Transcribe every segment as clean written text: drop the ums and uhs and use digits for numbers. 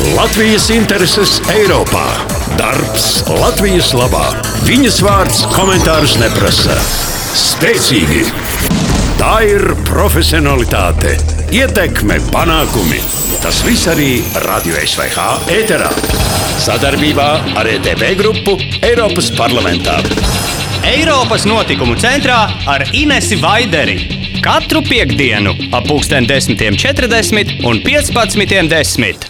Latvijas intereses Eiropā. Darbs Latvijas labā. Viņas vārds komentārus neprasa. Spēcīgi. Tā ir profesionalitāte, ietekme, panākumi. Tas viss arī Radio SVH ēterā. Sadarbībā ar ETV grupu Eiropas parlamentā. Eiropas notikumu centrā ar Inesi Vaideri. Katru piektdienu ap 10:40 un 15:10.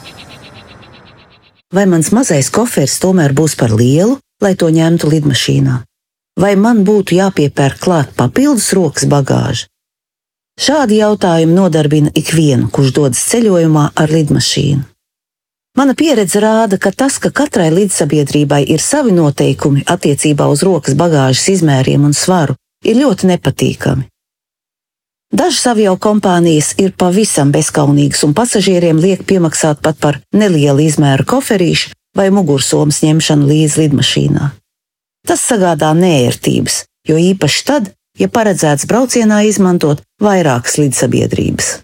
Vai mans mazais koferis tomēr būs par lielu, lai to ņemtu lidmašīnā? Vai man būtu jāpiepērk klāt papildus rokas bagāža? Šādi jautājumi nodarbina ikvienu, kurš dodas ceļojumā ar lidmašīnu. Mana pieredze rāda, ka tas, ka katrai līdzsabiedrībai ir savi noteikumi attiecībā uz rokas bagāžas izmēriem un svaru, ir ļoti nepatīkami. Dažas aviokompānijas ir pavisam bezkaunīgas un pasažieriem liek piemaksāt pat par nelielu izmēru koferīšu vai mugursomas ņemšanu līdz lidmašīnā. Tas sagādā neērtības, jo īpaši tad, ja paredzēts braucienā izmantot vairākas līdzsabiedrības.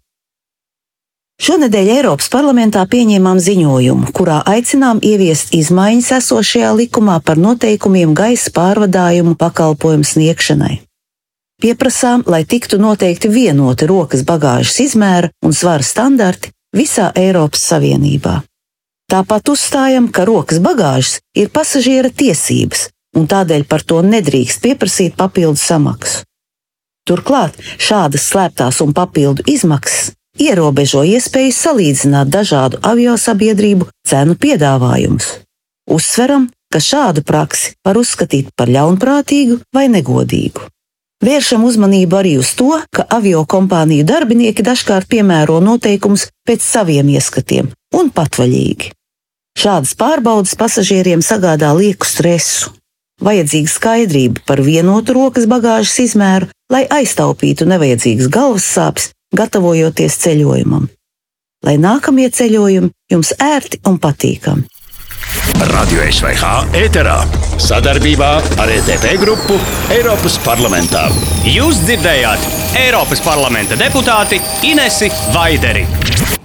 Šonedēļ Eiropas parlamentā pieņēmām ziņojumu, kurā aicinām ieviest izmaiņas esošajā likumā par noteikumiem gaisa pārvadājumu pakalpojumu sniegšanai. Pieprasām, lai tiktu noteikti vienoti rokas bagāžas izmēra un svara standarti visā Eiropas Savienībā. Tāpat uzstājam, ka rokas bagāžas ir pasažiera tiesības, un tādēļ par to nedrīkst pieprasīt papildu samaksu. Turklāt šādas slēptās un papildu izmaksas ierobežo iespēju salīdzināt dažādu aviosabiedrību cenu piedāvājumus. Uzsveram, ka šādu praksi var uzskatīt par ļaunprātīgu vai negodīgu. Vēršam uzmanību arī uz to, ka aviokompāniju darbinieki dažkārt piemēro noteikumus pēc saviem ieskatiem un patvaļīgi. Šādas pārbaudes pasažieriem sagādā lieku stresu. Vajadzīga skaidrība par vienotu rokas bagāžas izmēru, lai aiztaupītu nevajadzīgas galvas sāpes, gatavojoties ceļojumam. Lai nākamie ceļojumi jums ērti un patīkami. Radio SVH ēterā. Sadarbībā ar ETV grupu Eiropas parlamentā. Jūs dzirdējāt Eiropas parlamenta deputāti Inesi Vaideri.